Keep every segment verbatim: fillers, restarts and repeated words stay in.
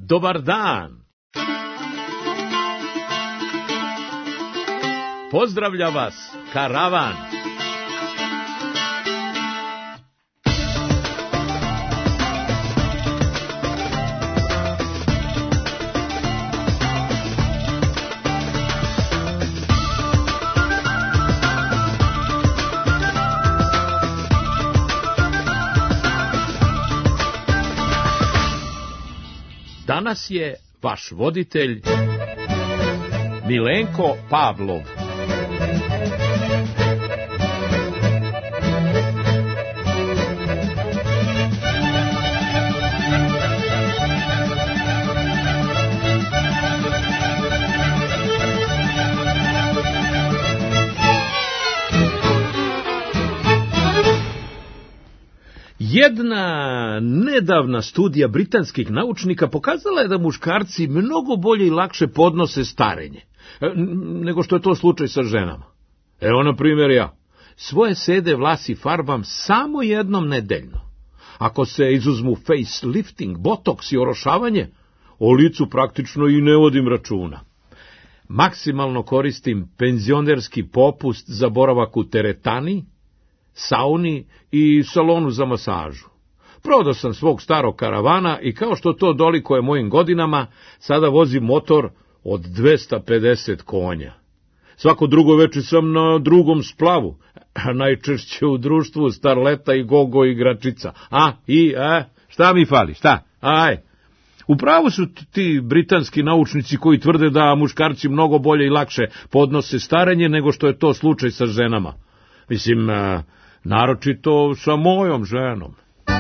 Dobar dan! Pozdravlja vas karavan! Danas je vaš voditelj Milenko Pavlov. Jedna nedavna studija britanskih naučnika pokazala je da muškarci mnogo bolje i lakše podnose starenje, nego što je to slučaj sa ženama. Evo, na primjer, ja. Svoje sede vlasi farbam samo jednom nedeljno. Ako se izuzmu facelifting, botoks i orošavanje, o licu praktično i ne vodim računa. Maksimalno koristim penzionerski popust za boravak u teretani, sauni i salonu za masažu. Prodao sam svog starog karavana i kao što to dolikuje mojim godinama, sada vozim motor od dvesta pedeset konja. Svako drugo veče sam na drugom splavu, a najčešće u društvu starleta i gogo igračica. A, i, a, šta mi fali, šta? Aj. Upravo su ti britanski naučnici koji tvrde da muškarci mnogo bolje i lakše podnose starenje nego što je to slučaj sa ženama. Mislim, naročito sa mojom ženom.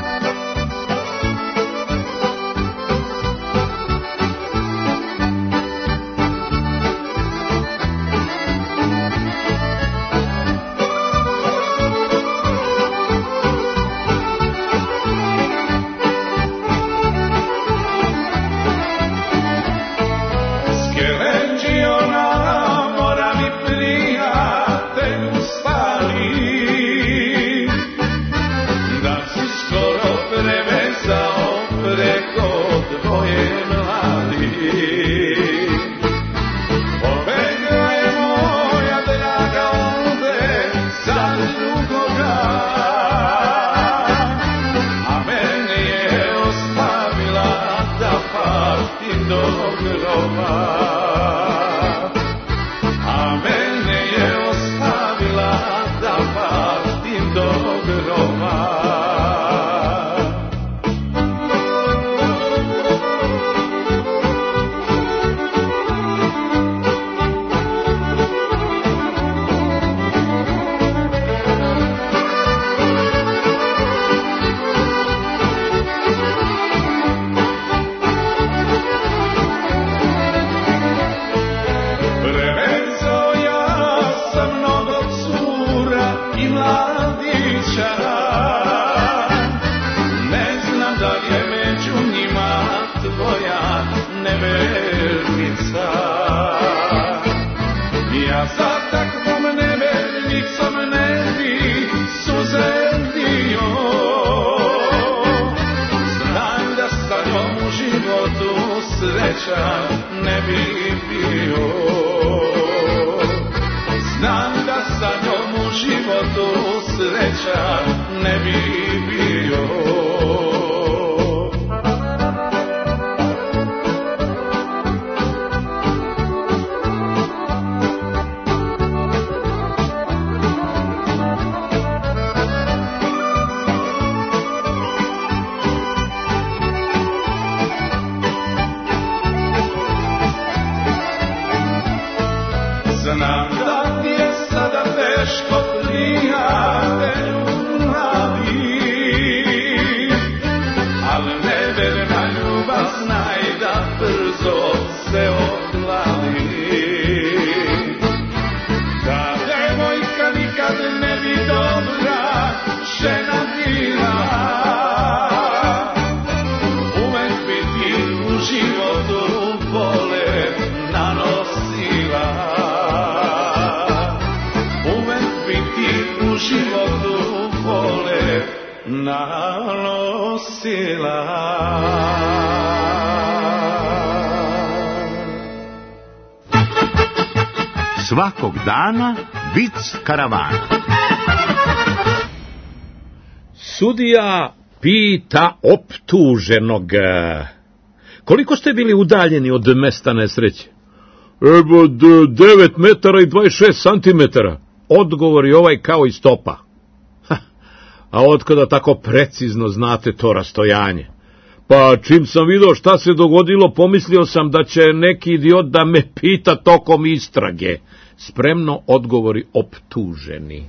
Ne bi bio. Znam da sa njom u životu srećan ne bi bio. Znam da ti je sada teško prijatelju mladi, ali neverna ljubav znaj da brzo se ohladi. Da devojka nikad ne bi dobra žena bila, uvek bi ti u životu bole nanosila. U životu vole nanosila. Svakog dana vic karavana. Sudija pita optuženog: koliko ste bili udaljeni od mesta nesreće? Evo, devet metara i dvadeset šest santimetara. Odgovori ovaj kao i stopa. Ha, a otkoda tako precizno znate to rastojanje? Pa čim sam vidio šta se dogodilo, pomislio sam da će neki idiot da me pita tokom istrage. Spremno odgovori optuženi.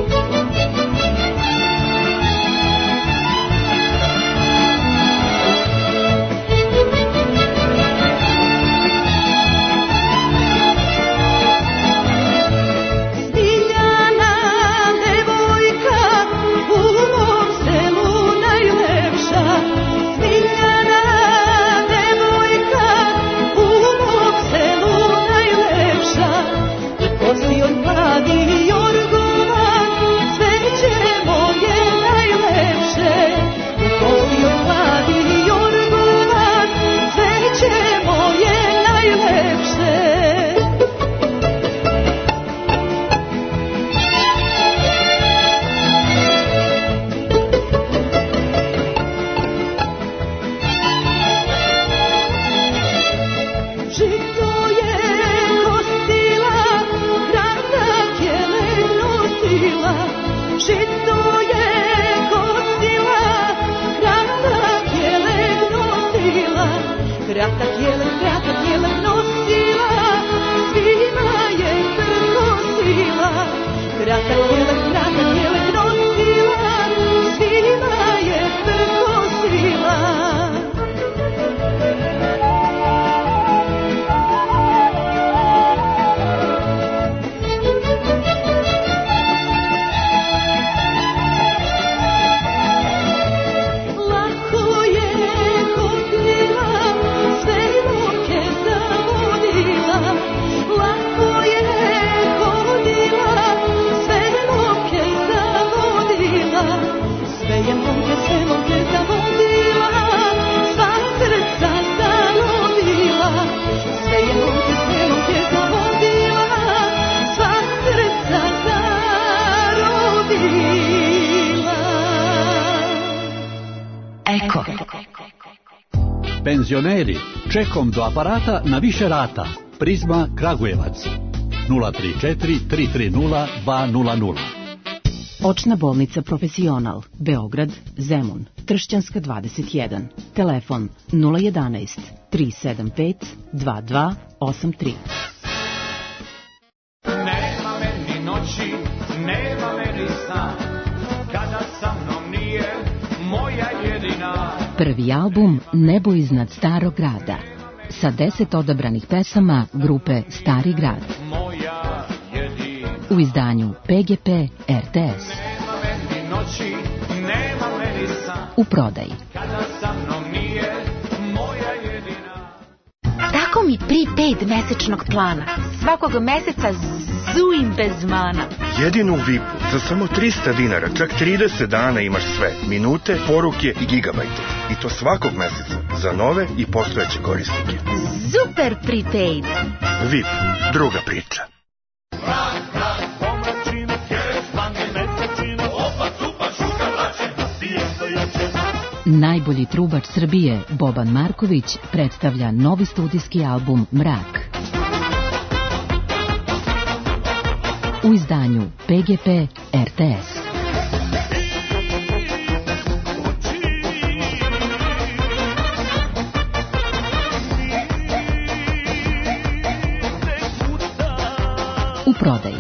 Penzioneri, čekom do aparata na više rata. Prizma Kragujevac nula tri četiri tri tri nula dva nula nula. Očna bolnica Profesional, Beograd, Zemun, Tršćanska dvadeset jedan. Telefon nula jedanaest tri sedam pet dva dva osam tri. Nema meni noći, nema meni sna, kada sa mnom nije moja jedina. Prvi album Nebo iznad starog grada sa deset odabranih pesama grupe Stari grad. U izdanju P G P R T S. U prodaji. Tako mi prepaid mesečnog plana. Svakog meseca zujim bez mana. Jedino u V I P-u za samo trista dinara, čak trideset dana imaš sve. Minute, poruke i gigabajte. I to svakog meseca za nove i postojeće korisnike. Super prepaid. V I P, druga priča. Najbolji trubač Srbije, Boban Marković, predstavlja novi studijski album Mrak. U izdanju P G P R T S. U prodaji.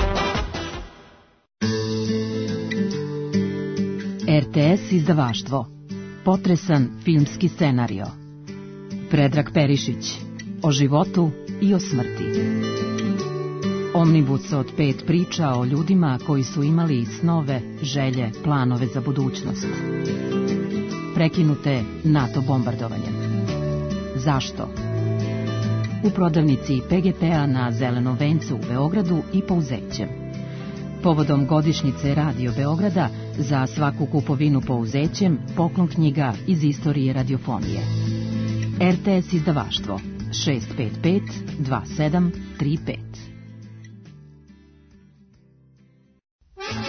R T S izdavaštvo. Potresan filmski scenario. Predrag Perišić. O životu i o smrti. Omnibus od pet priča o ljudima koji su imali snove, želje, planove za budućnost. Prekinute NATO bombardovanjem. Zašto? U prodavnici P G P-a na Zelenom vencu u Beogradu i Pouzećem. Povodom godišnjice Radio Beograda za svaku kupovinu Pouzećem poklon knjiga iz istorije radiofonije. R T S izdavaštvo šest pet pet dva sedam tri pet.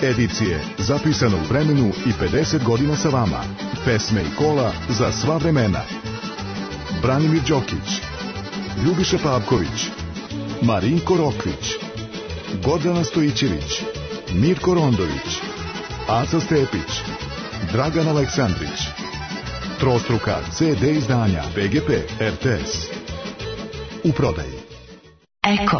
edicije, zapisano u vremenu i pedeset godina sa vama. Pesme i kola za sva vremena. Branimir Đokić, Ljubiša Pavković, Marinko Rokvić, Gordana Stojićević, Mirko Rondović, Aca Stepić, Dragan Aleksandrić. Trostruka ce de izdanja P G P R T S. U prodaji. Eko.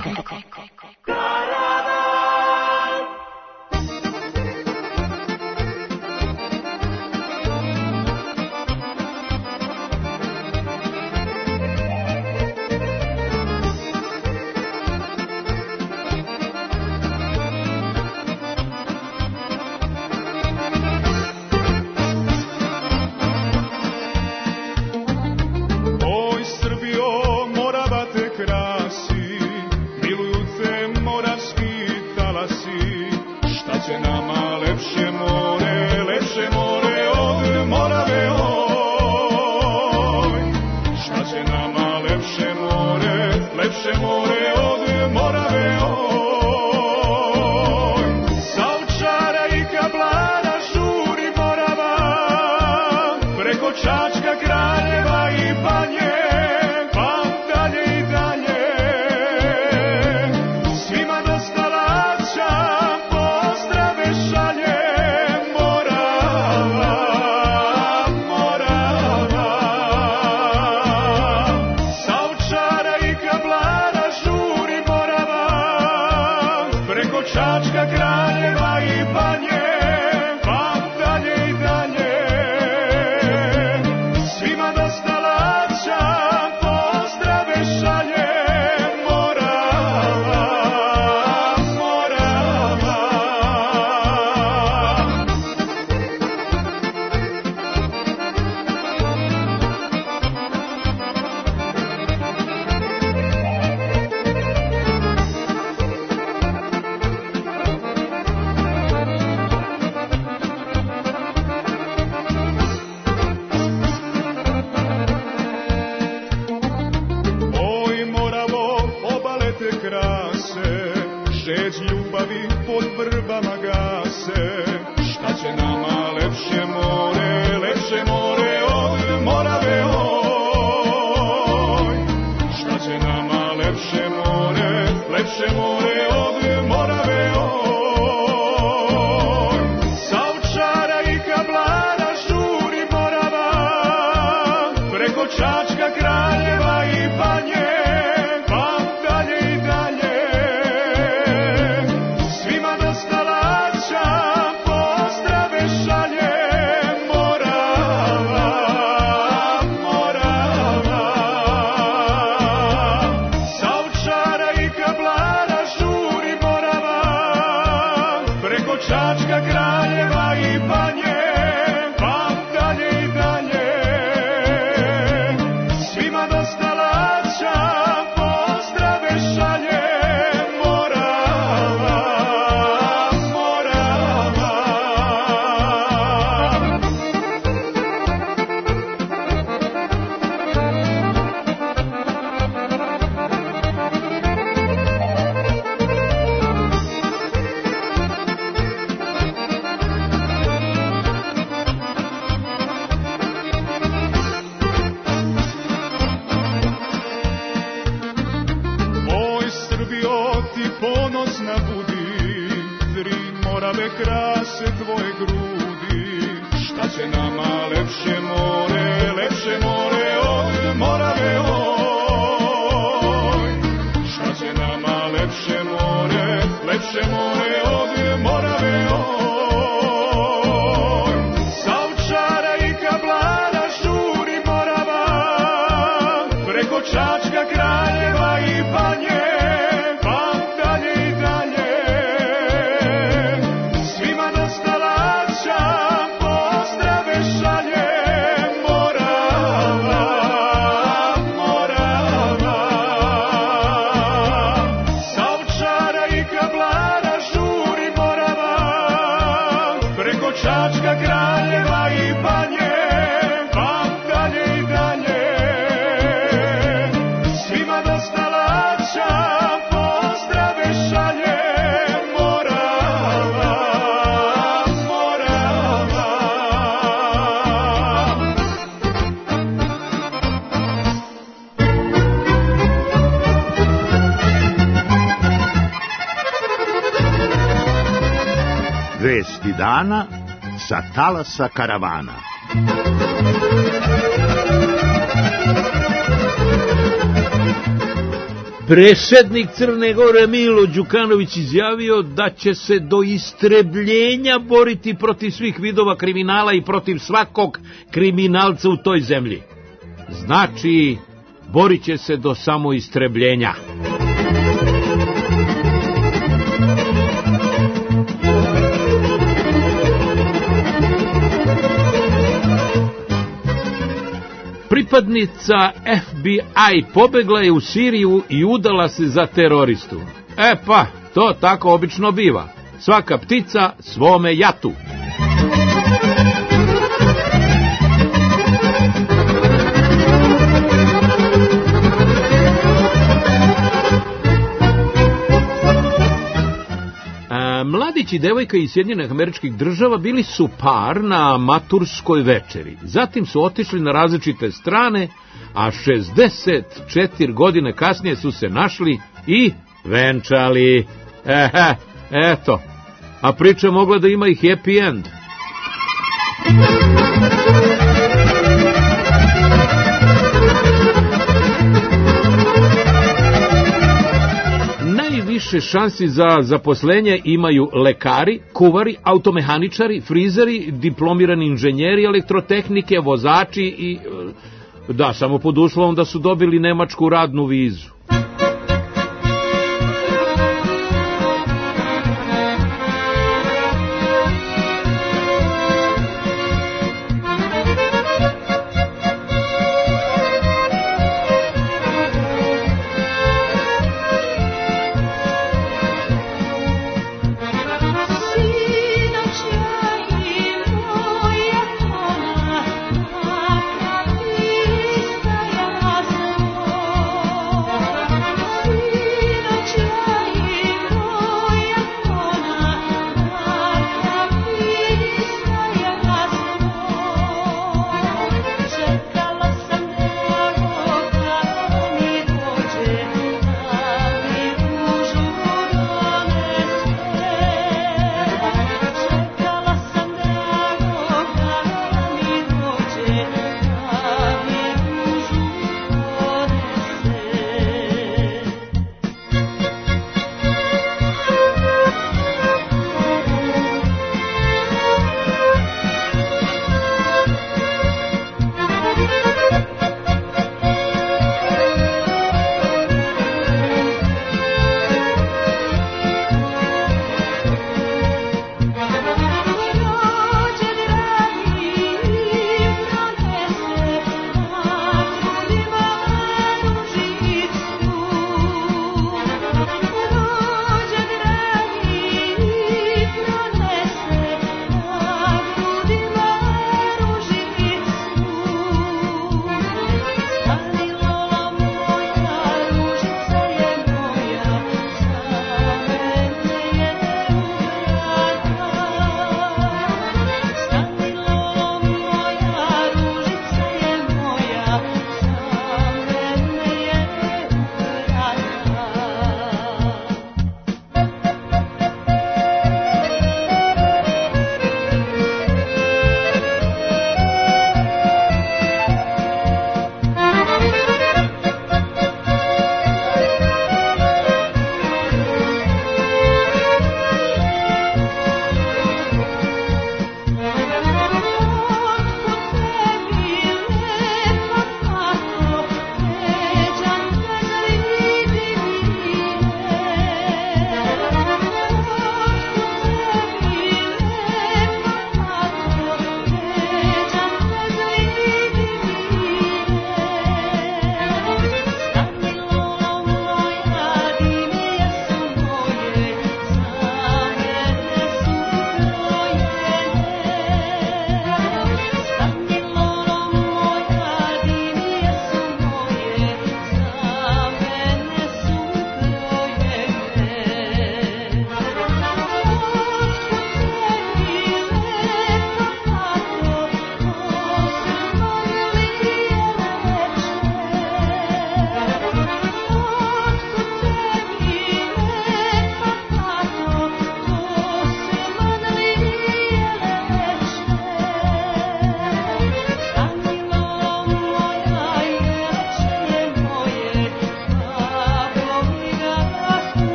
Svima dostalaća, pozdrave šaljem. Vesti dana sa talasa karavana. Predsednik Crne Gore Milo Đukanović izjavio da će se do istrebljenja boriti protiv svih vidova kriminala i protiv svakog kriminalca u toj zemlji. Znači, borit će se do samoistrebljenja. Pripadnica F B I pobegla je u Siriju i udala se za teroristu. E pa, to tako obično biva. Svaka ptica svome jatu. Mladić i devojka iz Sjedinjenih Američkih Država bili su par na maturskoj večeri. Zatim su otišli na različite strane, a šezdeset četiri godine kasnije su se našli i venčali. Ehe, eto. A priča mogla da ima i happy end. Više šansi za zaposlenje imaju lekari, kuvari, automehaničari, frizeri, diplomirani inženjeri elektrotehnike, vozači i, da, samo pod uslovom da su dobili nemačku radnu vizu.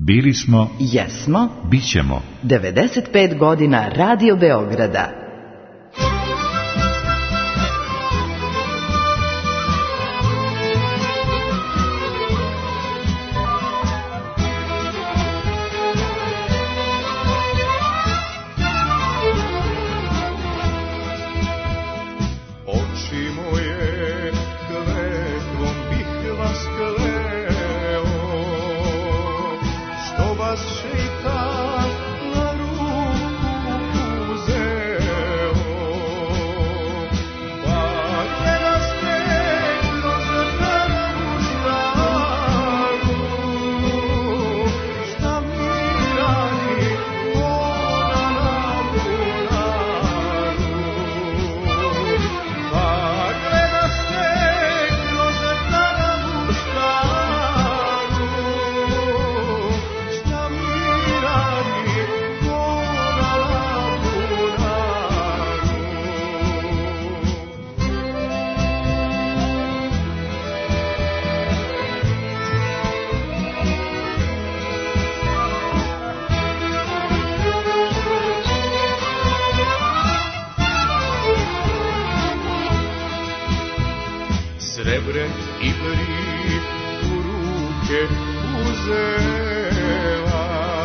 Bili smo, jesmo, bićemo. devedeset pet godina Radio Beograda. Srebrent i brik u ruke uzela,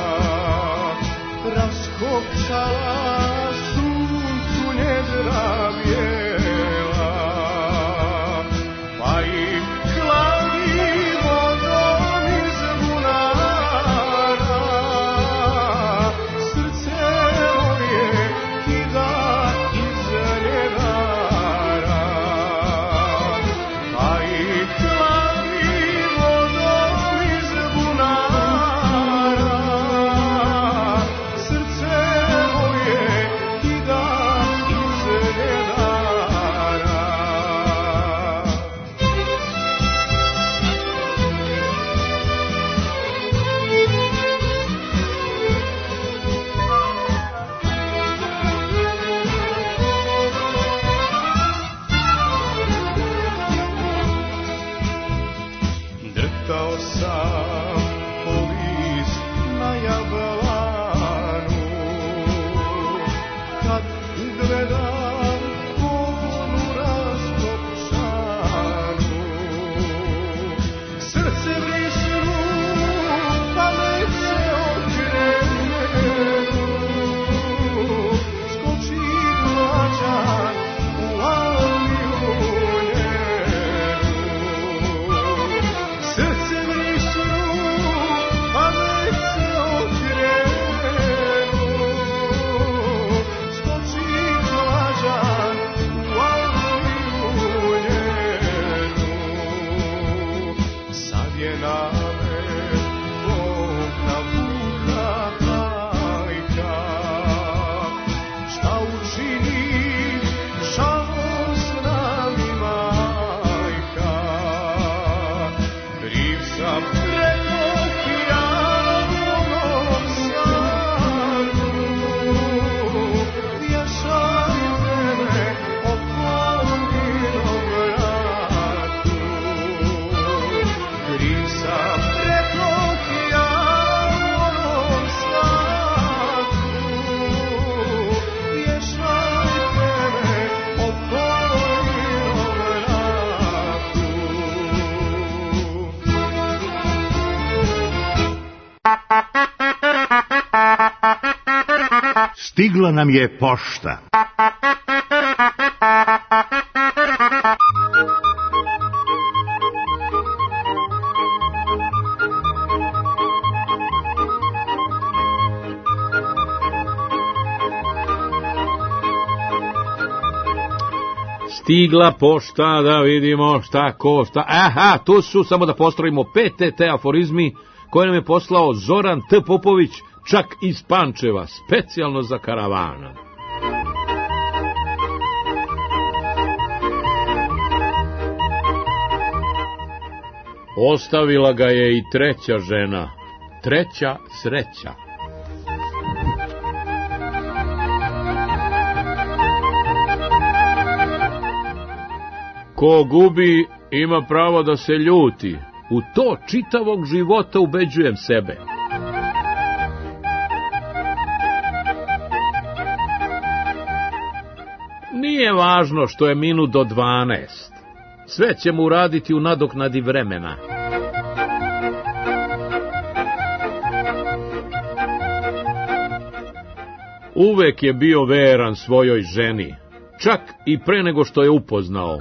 raskopčala suncu njedra bijela, pa i kladi vodom iz bunara, srce moje kida iz njedara. Drhtao sam po list na jablanu, kad ugledam onu raskopčanu. Srce vrisnu, pamet se okrenu, skoči mlađan u avliju njenu. Srce vrisnu, pamet se okrenu, skoči mlađan u avliju njenu. Sad je na me Bogna muka majka, šta učini žalosna mi majka. Kriv sam preko hijanom sanu, vješaj mene o plovinom vratu. Kriv sam preko hijanom sanu, vješaj mene o plovinom vratu. Stigla nam je pošta. Stigla pošta, da vidimo šta košta. Aha, tu su, samo da postrojimo P T T aforizmi koje nam je poslao Zoran T. Popović, čak iz Pančeva, specijalno za karavana. Ostavila ga je i treća žena, treća sreća. Ko gubi, ima pravo da se ljuti. U to čitavog života ubeđujem sebe. Nije važno što je minut do dvanaest. Sve ćemo uraditi u nadoknadi vremena. Uvek je bio veran svojoj ženi, čak i pre nego što je upoznao.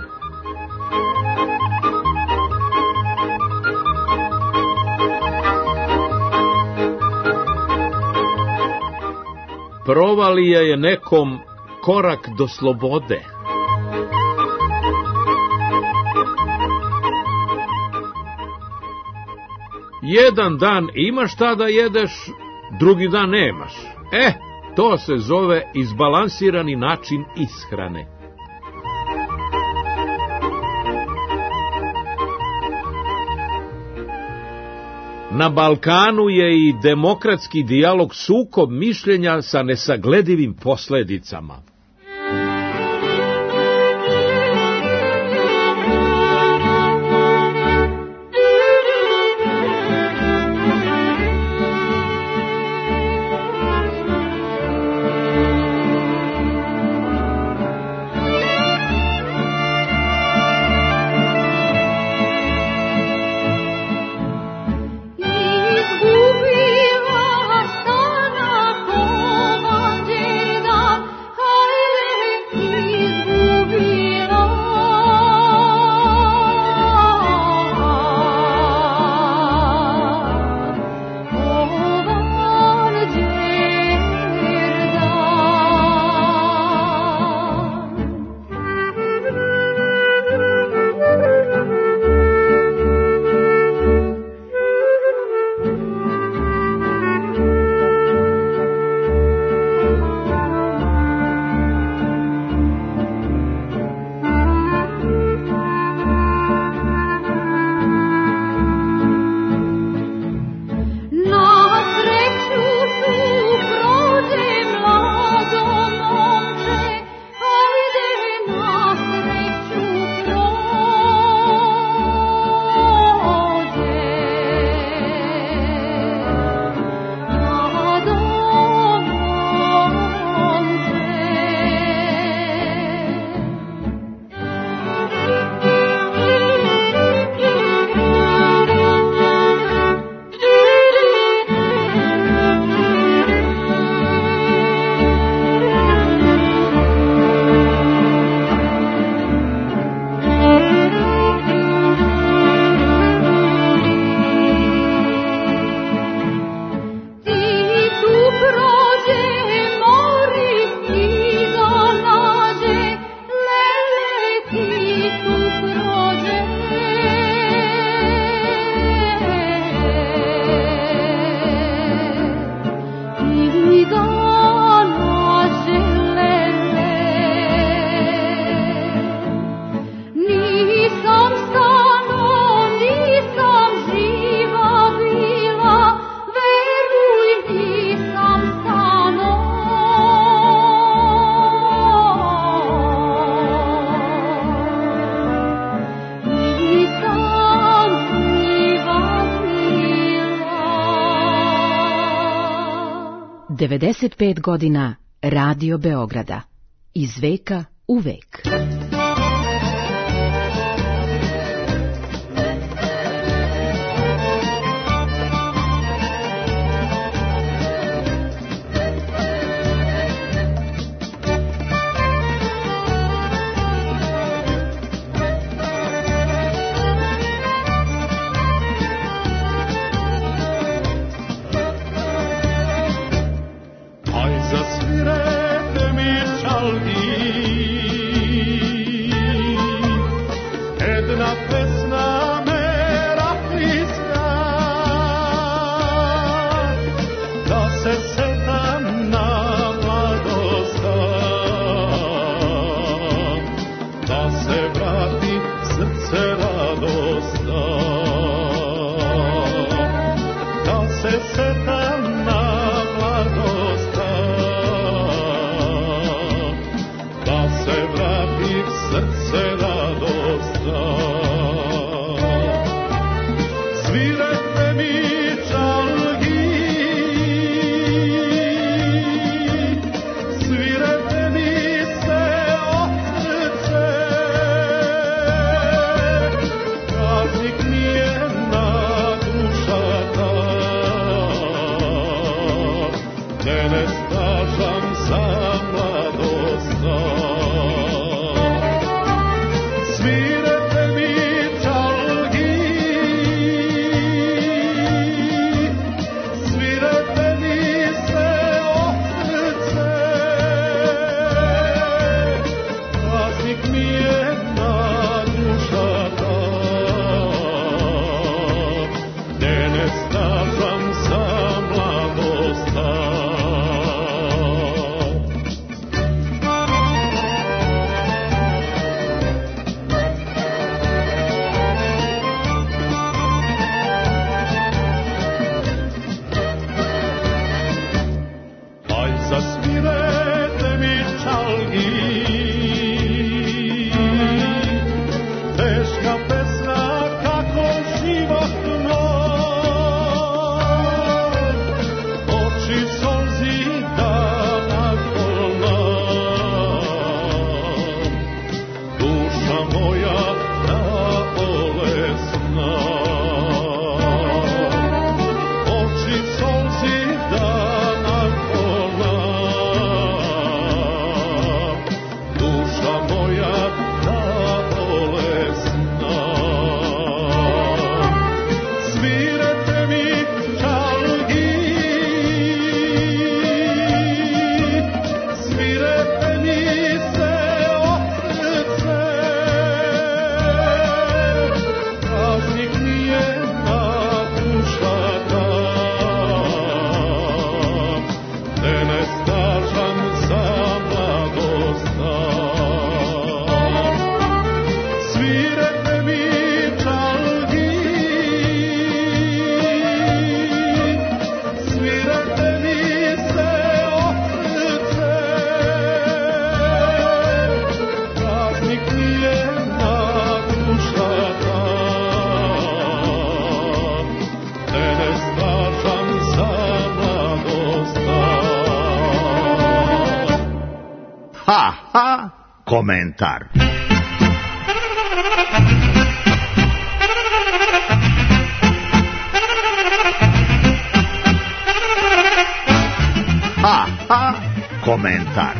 Provalija je nekom korak do slobode. Jedan dan imaš šta da jedeš, drugi dan nemaš. E, to se zove izbalansirani način ishrane. Na Balkanu je i demokratski dijalog sukob mišljenja sa nesagledivim posledicama. devedeset pet godina Radio Beograda. Iz veka u vek. Aj zasvirete mi čaldi Komentar. Ha, ha, komentar.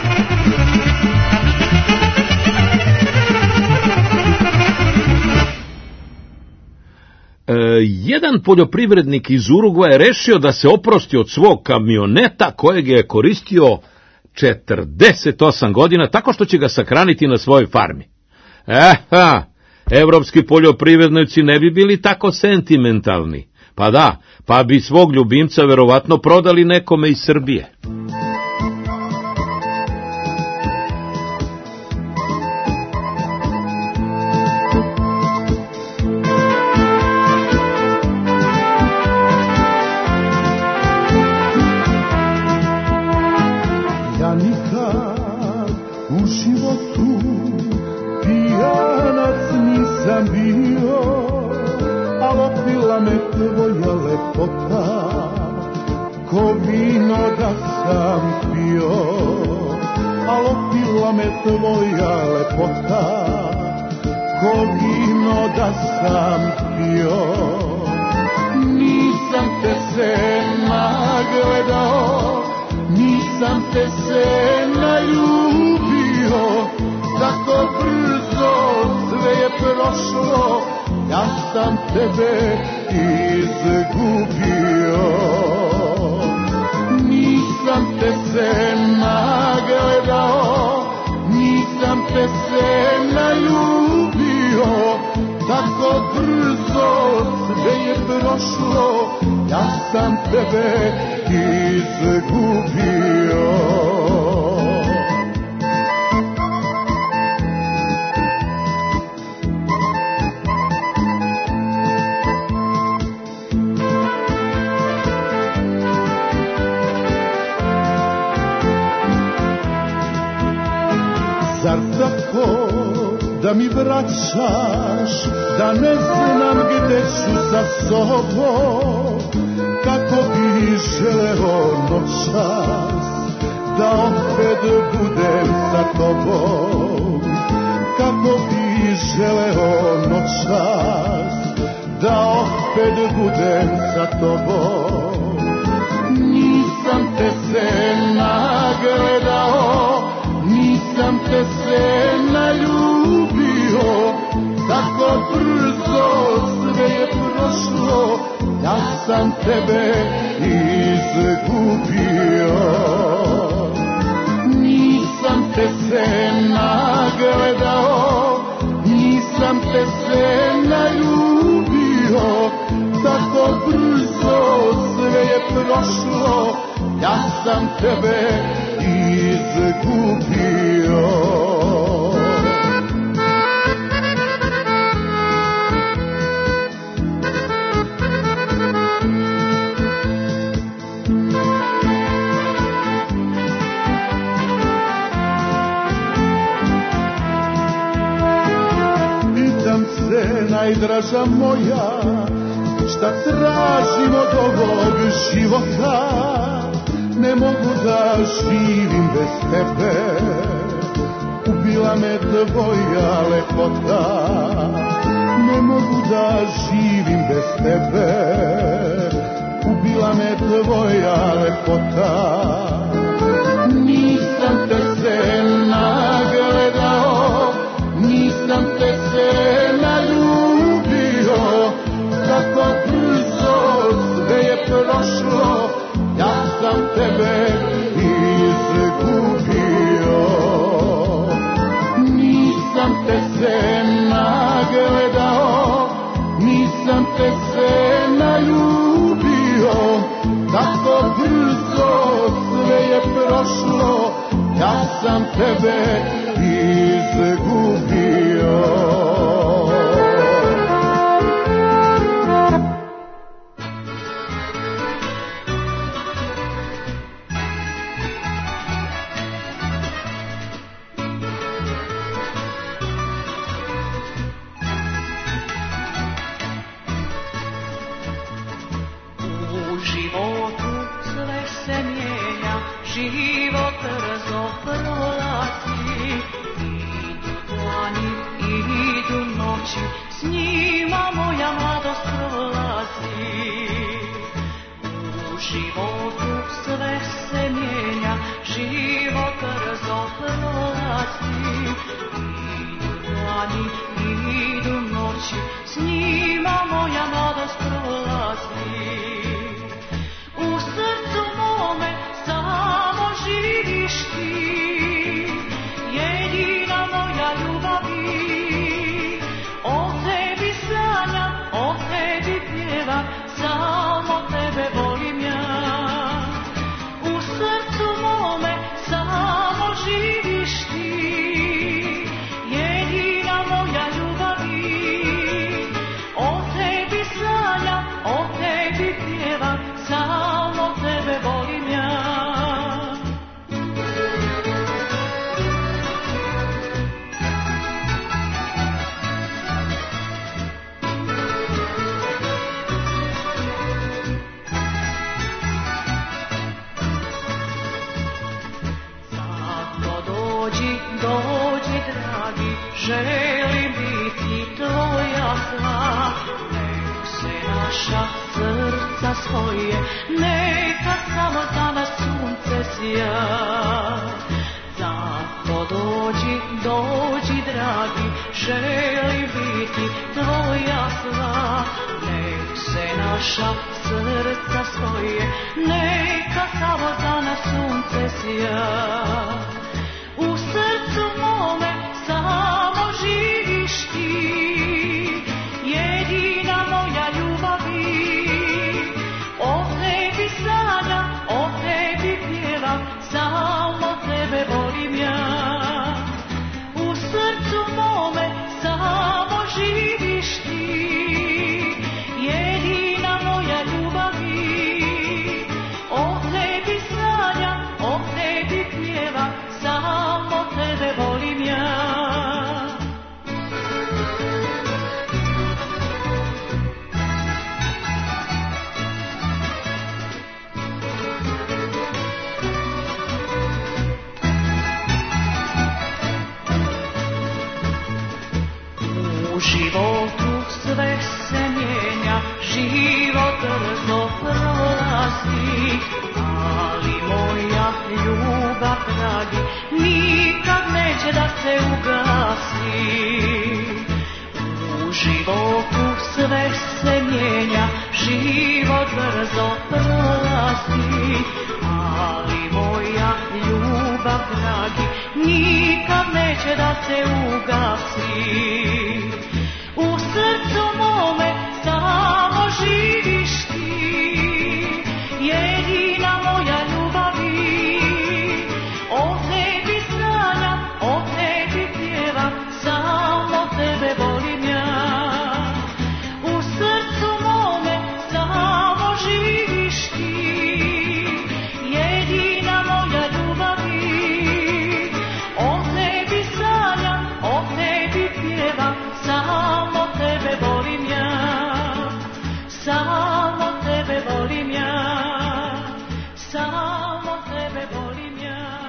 E, jedan poljoprivrednik iz Urugvaja je rešio da se oprosti od svog kamioneta kojeg je koristio četrdeset osam godina, tako što će ga sahraniti na svojoj farmi. Eha, evropski poljoprivrednici ne bi bili tako sentimentalni. Pa da, pa bi svog ljubimca verovatno prodali nekome iz Srbije. Tvoja lepota, ko vino da sam pio. Nisam te se nagledao, nisam te se naljubio, tako brzo sve je prošlo, ja sam tebe izgubio. Nisam te se nagledao, nisam te se naljubio, tako brzo sve je prošlo, ja sam tebe izgubio. Zar tako da mi vraćaš, da ne znam gde ću sa sobom, kako bi želeo noćas da opet budem sa tobom, kako bi želeo noćas da opet budem sa tobom. Nisam te se nagledao, nisam te se naljubio, tako brzo sve je prošlo, ja sam tebe izgubio. Nisam te se nagledao, nisam te se naljubio, tako brzo sve je prošlo, ja sam tebe izgubio. Pitam se, najdraža moja, šta tražim od ovog života, ne mogu da živim bez tebe, ubila me tvoja lepota, ne mogu da živim bez tebe, ubila me tvoja lepota. Nisam te se nagledao, nisam te se naljubio, tako brzo sve je prošlo, ja sam tebe izgubio. Nisam te se nagledao, nisam te se naljubio, tako brzo sve je prošlo, ja sam tebe izgubio. Život brzo prolazi, idu dani, idu noći, s njima moja mladost prolazi. U životu sve se mijenja, život brzo prolazi, idu dani, idu noći, s njima moja mladost prolazi. U srcu mome samo živiš ti, jedina moja ljubavi. O tebi sanjam, o tebi pjevam, samo tebe volim ja. U srcu mome samo živiš ti, jedina moja ljubavi. O tebi sanjam, o tebi pjevam, samo tebe volim ja. Dođi, dragi, želim biti tvoja sva. Nek se naša srca svoje, neka samo za nas sunce sja. Zato dođi, dođi, dragi, želim biti tvoja sva. Nek se naša srca svoje, neka samo za nas sunce sja. U srcu mome samo živiš ti, jedina moja ljubavi. O tebi sanjam, o tebi pjevam, samo tebe volim ja. U srcu mome samo živiš ti, jedina moja ljubavi. O tebi sanjam, o tebi pjevam, samo tebe volim ja. U životu sve se mijenja, život brzo prolazi, ali moja ljubav, dragi, nikad neće da se ugasi. U životu sve se mijenja, život brzo prolazi, ali moja ljubav, dragi, nikad neće da se ugasi. U srcu mome samo živiš ti, jedina moja ljubavi. O tebi sanjam, o tebi pjevam, samo tebe volim ja. U srcu mome samo živiš ti, jedina moja ljubavi. O tebi sanjam, o tebi pjevam, samo tebe volim ja. samo tebe volim ja, samo tebe volim ja,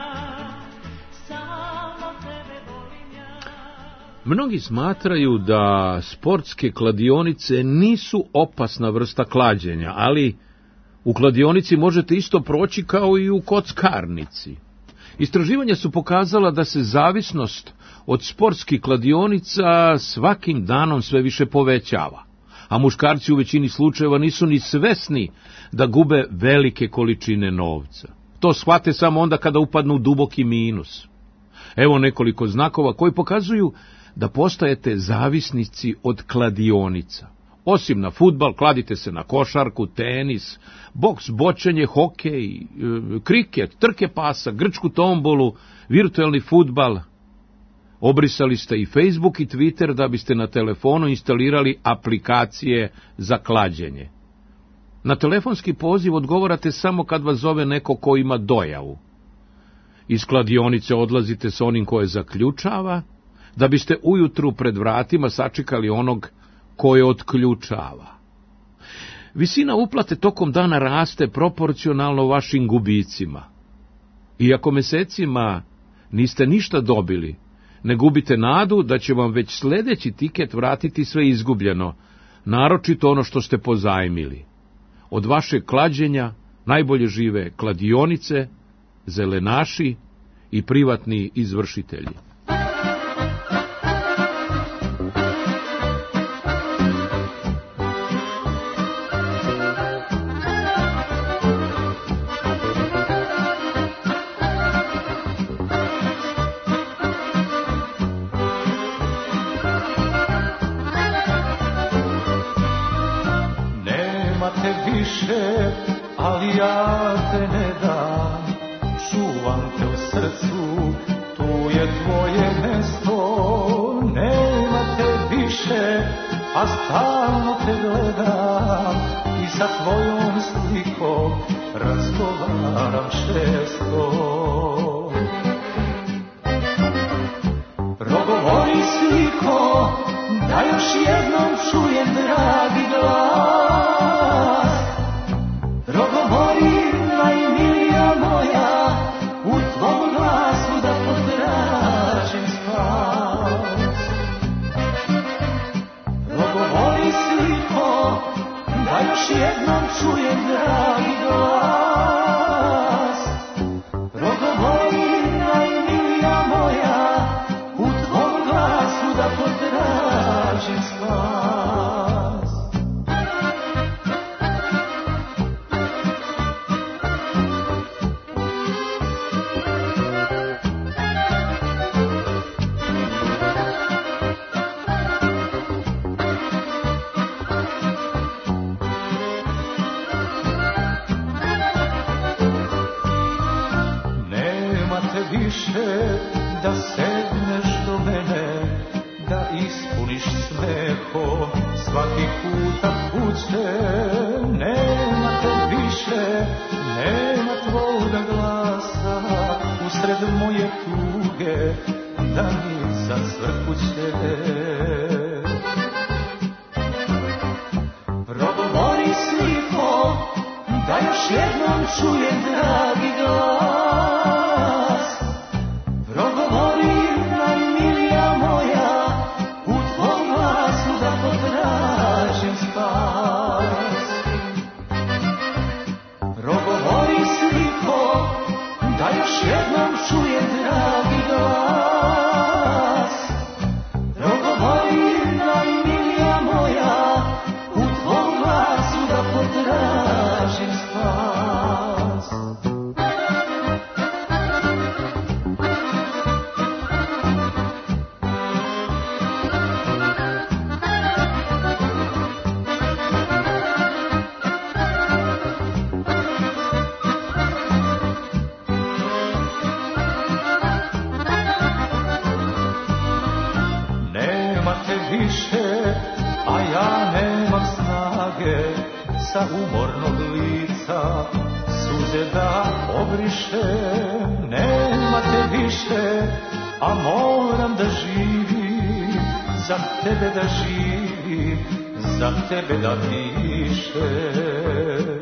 samo tebe volim ja. Mnogi smatraju da sportske kladionice nisu opasna vrsta klađenja, ali u kladionici možete isto proći kao i u kockarnici. Istraživanja su pokazala da se zavisnost od sportskih kladionica svakim danom sve više povećava, a muškarci u većini slučajeva nisu ni svesni da gube velike količine novca. To shvate samo onda kada upadnu u duboki minus. Evo nekoliko znakova koji pokazuju da postajete zavisnici od kladionica. Osim na fudbal, kladite se na košarku, tenis, boks, bočenje, hokej, kriket, trke pasa, grčku tombolu, virtuelni fudbal. Obrisali ste i Facebook i Twitter da biste na telefonu instalirali aplikacije za klađenje. Na telefonski poziv odgovarate samo kad vas zove neko ko ima dojavu. Iz kladionice odlazite s onim koje zaključava, da biste ujutru pred vratima sačekali onog koje otključava. Visina uplate tokom dana raste proporcionalno vašim gubicima. Iako mesecima niste ništa dobili, ne gubite nadu da će vam već sljedeći tiket vratiti sve izgubljeno, naročito ono što ste pozajmili. Od vašeg klađenja najbolje žive kladionice, zelenaši i privatni izvršitelji. Ali ja te ne dam, čuvam te u srcu, tu je tvoje mesto. Nema te više, a stalno te gledam i sa tvojom slikom razgovaram često. Progovori sliko, da još jednom čujem dragi glas. Progovori, najmilija moja, u tvom glasu da potražim spas. Progovori sliko, da još jednom čujem dragi glas. Progovori, najmilija moja, u tvom glasu da potražim spas. Da sedneš do mene, da ispuniš smehom svaki puta kuće. Nema te više, nema tvoga glasa usred moje tuge, da mi zacvrkuće. Progovori sliko, da još jednom čujem dragi glas. Progovori, najmilija moja, u tvom glasu da potražim spas. Progovori sliko, da još jednom čujem dragi glas. Progovori, najmilija moja, u tvom glasu da potražim spas. A ja nemam snage sa umornog lica suze da obrišem. Nema te više, a moram da živim, za tebe da živim, za tebe da pišem.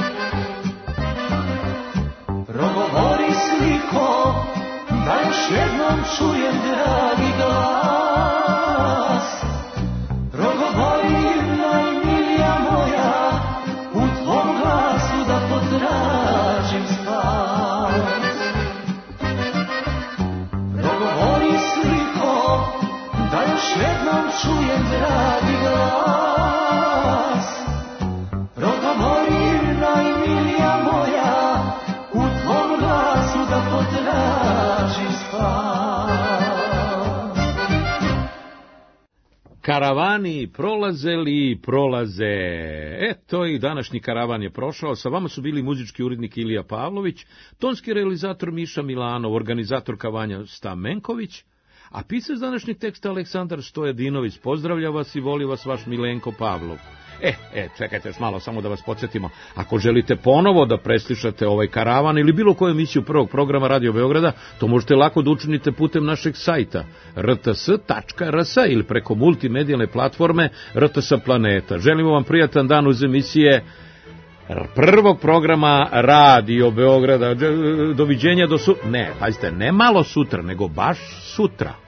Progovori sliko, da još jednom čujem dragi glas. Progovori najmilija moja, u tvom glasu da potražim spas. Progovori sliko, da još jednom čujem dragi glas. Progovori najmilija moja, u tvom glasu da potražim spas. Karavani prolazeli i prolaze. Eto i današnji karavan je prošao. Sa vama su bili muzički urednik Ilija Pavlović, tonski realizator Miša Milanov, organizator Kavanja Stamenković, a pisac današnjeg teksta Aleksandar Stojadinović. Pozdravlja vas i voli vas vaš Milenko Pavlov. E, e, čekajte još malo, samo da vas podsjetimo. Ako želite ponovo da preslišate ovaj karavan ili bilo koju emisiju prvog programa Radio Beograda, to možete lako da učinite putem našeg sajta r t s tačka r s ili preko multimedijalne platforme R T S Planeta. Želimo vam prijatan dan uz emisije prvog programa Radio Beograda. Doviđenja do su... Ne, pazite, ne malo sutra, nego baš sutra.